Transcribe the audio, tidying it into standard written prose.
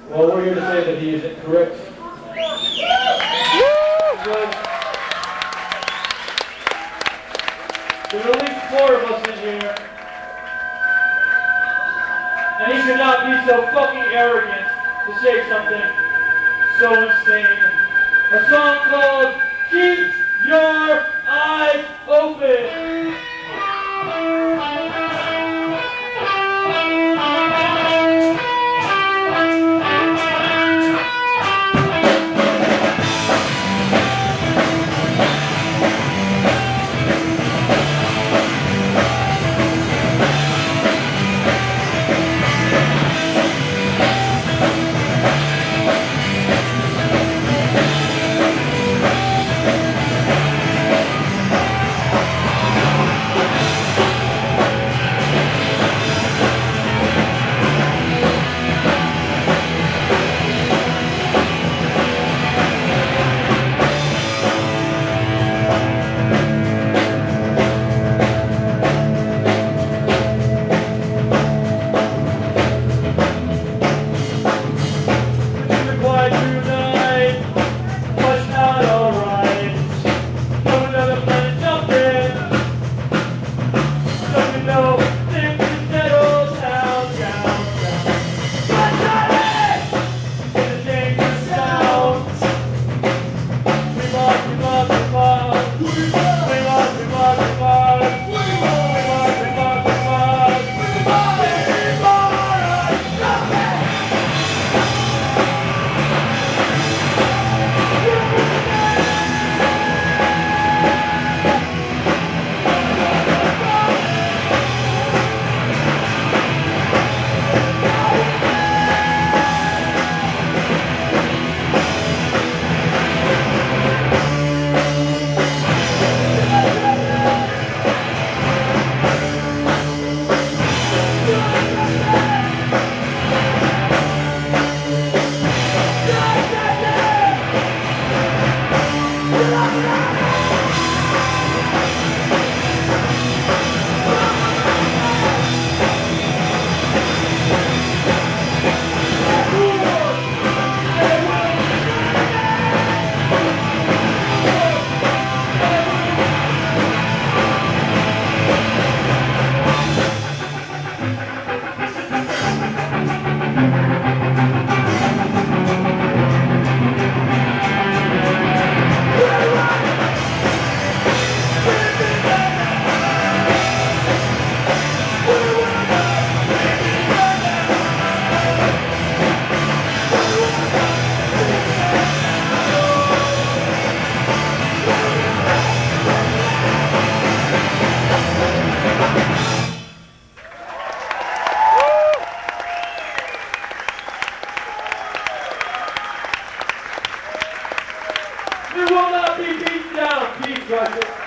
Well, we're here to say that he is incorrect. There's at least 4 of us in here. And he should not be so fucking arrogant to say something so insane. A song called Keep Your Eyes Open. We will not be beaten down, Keith Russell.